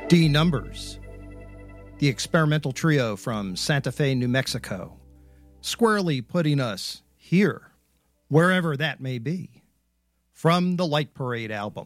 D Numbers, the experimental trio from Santa Fe, New Mexico, squarely putting us here, wherever that may be, from the Light Parade album.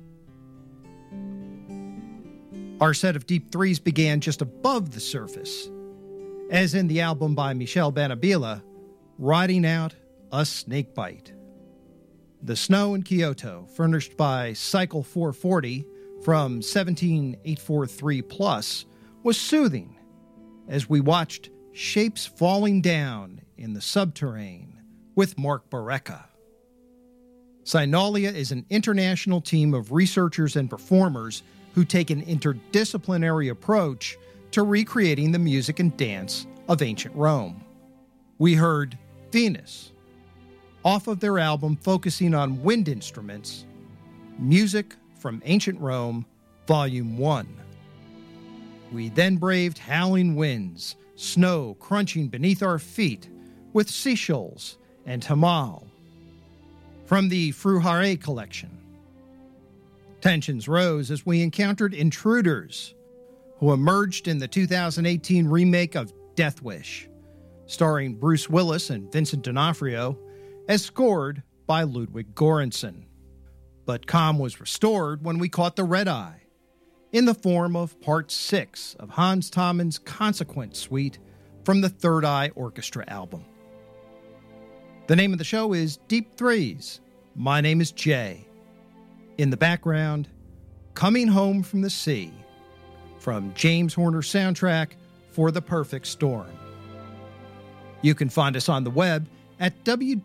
Our set of deep threes began just above the surface, as in the album by Michel Banabila, Riding Out a Snakebite. The Snow in Kyoto, furnished by Cycle 440 from 17843 Plus, was soothing as we watched Shapes Falling Down in the Subterrane with Mark Barreca. Cynalia is an international team of researchers and performers who take an interdisciplinary approach to recreating the music and dance of ancient Rome. We heard Venus, off of their album focusing on wind instruments, Music from Ancient Rome, Volume 1. We then braved howling winds, snow crunching beneath our feet, with Seashells and Hamal, from the Fruhare collection. Tensions rose as we encountered Intruders, who emerged in the 2018 remake of Death Wish, starring Bruce Willis and Vincent D'Onofrio, as scored by Ludwig Göransson. But calm was restored when we caught the red eye, in the form of Part 6 of Hans Thomann's Consequent Suite from the Third Eye Orchestra album. The name of the show is Deep Threes. My name is Jay. In the background, Coming Home from the Sea, from James Horner's soundtrack for The Perfect Storm. You can find us on the web at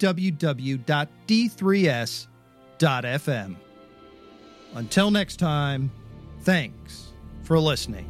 www.d3s.fm. Until next time, thanks for listening.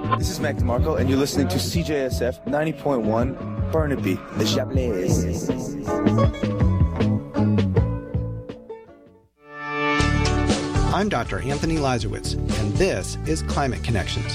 This is Mac DeMarco, and you're listening to CJSF 90.1 Burnaby, the Chablis. I'm Dr. Anthony Lazarowitz, and this is Climate Connections.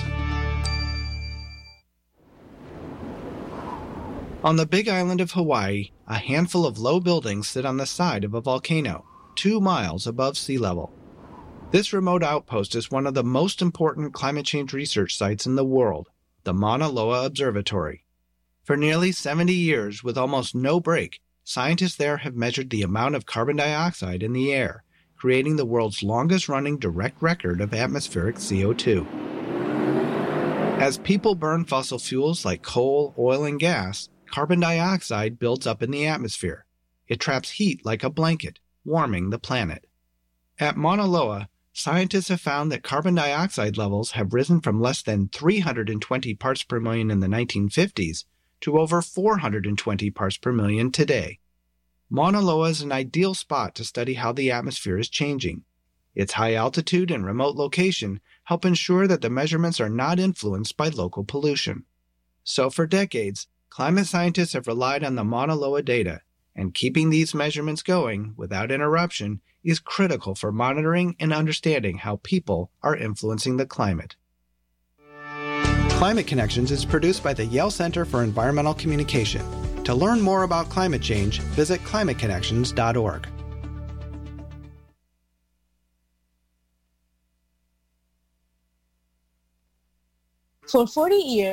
On the Big Island of Hawaii, a handful of low buildings sit on the side of a volcano, 2 miles above sea level. This remote outpost is one of the most important climate change research sites in the world, the Mauna Loa Observatory. For nearly 70 years, with almost no break, scientists there have measured the amount of carbon dioxide in the air, creating the world's longest-running direct record of atmospheric CO2. As people burn fossil fuels like coal, oil, and gas, carbon dioxide builds up in the atmosphere. It traps heat like a blanket, warming the planet. At Mauna Loa, scientists have found that carbon dioxide levels have risen from less than 320 parts per million in the 1950s to over 420 parts per million today. Mauna Loa is an ideal spot to study how the atmosphere is changing. Its high altitude and remote location help ensure that the measurements are not influenced by local pollution. So for decades, climate scientists have relied on the Mauna Loa data, and keeping these measurements going without interruption is critical for monitoring and understanding how people are influencing the climate. Climate Connections is produced by the Yale Center for Environmental Communication. To learn more about climate change, visit climateconnections.org. For 40 years,